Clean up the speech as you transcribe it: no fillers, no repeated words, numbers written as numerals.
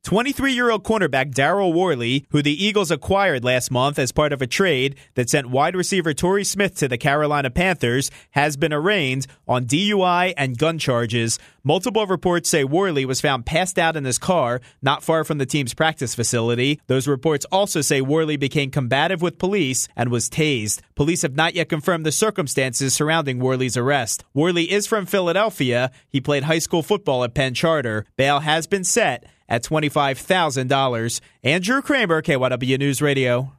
23-year-old cornerback Daryl Worley, who the Eagles acquired last month as part of a trade that sent wide receiver Torrey Smith to the Carolina Panthers, has been arraigned on DUI and gun charges. Multiple reports say Worley was found passed out in his car not far from the team's practice facility. Those reports also say Worley became combative with police and was tased. Police have not yet confirmed the circumstances surrounding Worley's arrest. Worley is from Philadelphia. He played high school football at Penn Charter. Bail has been set at $25,000. Andrew Kramer, KYW News Radio.